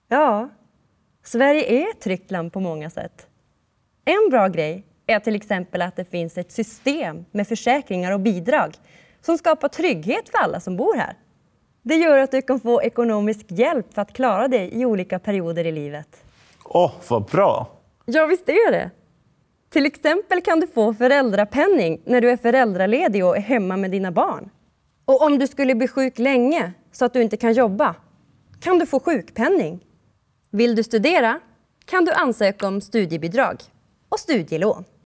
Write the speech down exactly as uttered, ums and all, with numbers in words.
Ja, Sverige är ett tryggt land på många sätt. En bra grej är till exempel att det finns ett system med försäkringar och bidrag som skapar trygghet för alla som bor här. Det gör att du kan få ekonomisk hjälp för att klara dig i olika perioder i livet. Åh, oh, vad bra! Ja, visst är det. Till exempel kan du få föräldrapenning när du är föräldraledig och är hemma med dina barn. Och om du skulle bli sjuk länge så att du inte kan jobba, kan du få sjukpenning. Vill du studera kan du ansöka om studiebidrag och studielån.